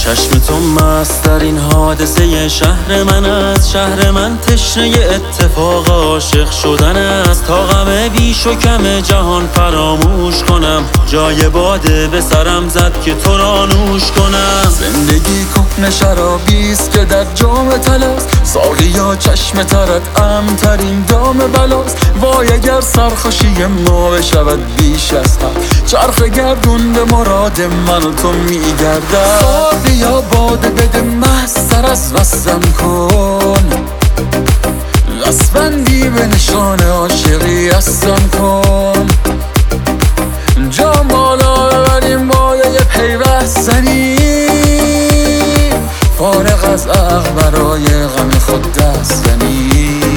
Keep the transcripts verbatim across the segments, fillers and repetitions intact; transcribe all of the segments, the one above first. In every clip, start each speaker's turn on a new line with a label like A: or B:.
A: چشم تو مست در این حادثه شهر من است. شهر من تشنه اتفاق عاشق شدن است. تا غم بیش و کم جهان فراموش کنم، جای باده به سرم زد که تو را نوش کنم.
B: زندگی کهنه شرابیست که در جام طلاست. ساقیا چشم ترت امترین دام بلاست. وای اگر سرخوشی ما بشود بیش از حد، چرخ گردون به مراد من و تو میگردد. ساقیا باده بده مست سر از وصلم کن، دستبندی به نشان عاشقی هستم کن. جام بالا ببریم باده پیوستنی، فارغ از عقل برای غم خود دستنی.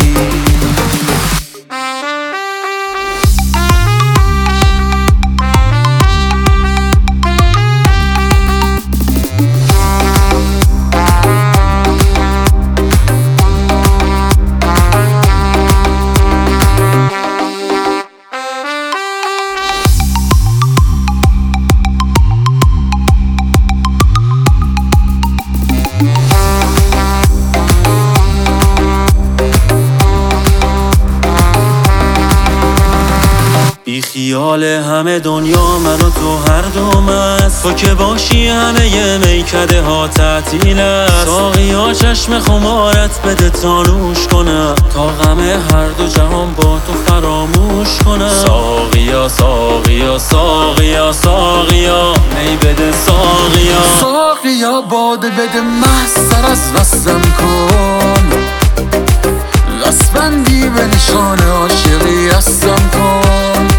A: بی خیال همه دنیا من و تو هر دوم است. تو که باشی همه ی میکده ها تعطیل است. ساقیا چشم خمارت بده تا نوش کنم، تا غم هر دو جهان با تو فراموش کنم. ساقیا ساقیا ساقیا ساقیا می بده ساقیا.
B: ساقیا باده بده مست سر از وصلم کن، دستبندی به نشان عاشقی هستم کن.